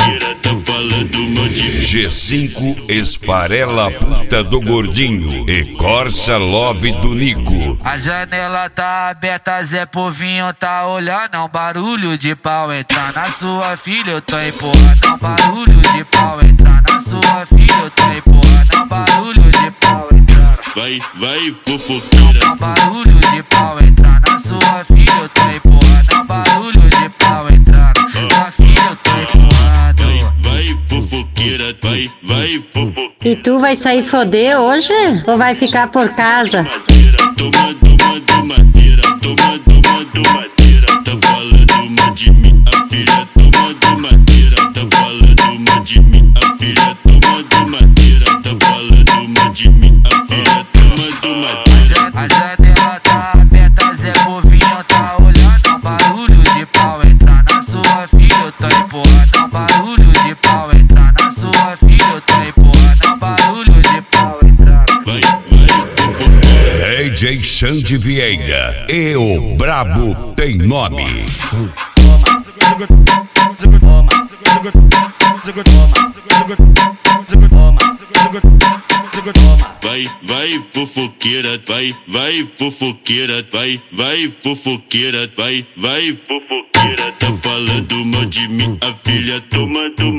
fofoqueira, tá falando mal de mim. G5 esfarela a puta do gordinho e Corsa Love do Nico. A janela tá aberta, Zé Povinho tá olhando, é um barulho de pau entrar na sua filha, eu tô empurrando, é um barulho de pau entrar na sua filha, eu tô empurrando, é um barulho de pau entrar. Vai fofoqueira, É um barulho de pau entrar na sua filha, eu tô empurrando, é um barulho de pau entrar na filha, eu tô empurrando. vai fofoqueira, vai fofoqueira. E tu vai sair foder hoje? Ou vai ficar por casa? Toma do madeira, toma do madeira, tá falando mal de mim, a filha. Toma do madeira, tá falando mal de mim, a filha. Toma do madeira, tá falando mal de mim, a filha. Toma do madeira. A janela tá aberta, Zé Povinho tá olhando, é um barulho de pau entrar na sua filha, eu tô empurrando, é um barulho de pau entrar na sua filha, eu tô empurrando, é um barulho de pau entrar. Vai fofoqueira. DJ Xande Vieira e o Brabo tem nome. Vai fofoqueira, vai fofoqueira, vai fofoqueira, vai fofoqueira, tá falando mal de mim, a filha. Toma do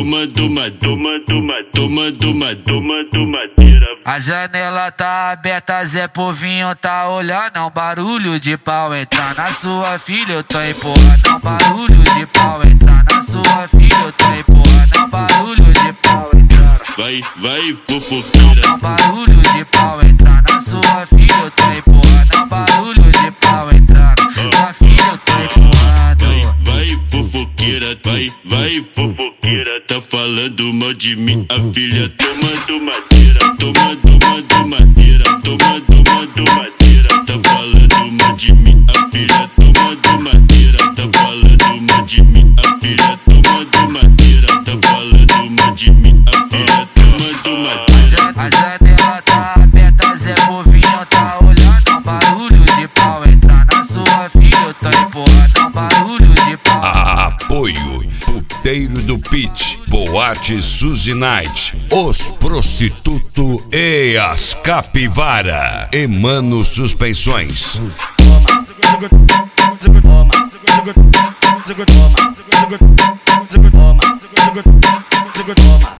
madeira. A janela tá aberta, Zé Povinho tá olhando, é um barulho de pau entrar na sua filha, eu tô empurrando, é um barulho de pau entrar na sua filha, eu tô empurrando, é um barulho de pau entrar. Vai fofoqueira, É um barulho de pau entrar na sua filha, eu tô empurrando, é um barulho de pau entrar na filha, eu tô empurrando. vai fofoqueira, vai fofoqueira, tá falando mal de mim, a filha. Toma do madeira, toma do madeira, toma do madeira, tá falando mal de mim, a filha. Toma do madeira, tá falando mal de mim, a filha. Toma do madeira, tá falando mal de mim, a filha. Toma do madeira. A janela tá aberta, Zé Povinho tá olhando, é um barulho de pau entrar na sua filha, eu tô empurrando, é um barulho de pau. Apoio Puteiro do Pit, Boate Suzy Night, Os Prostituto e as Capivara, Emano Suspensões. Toma.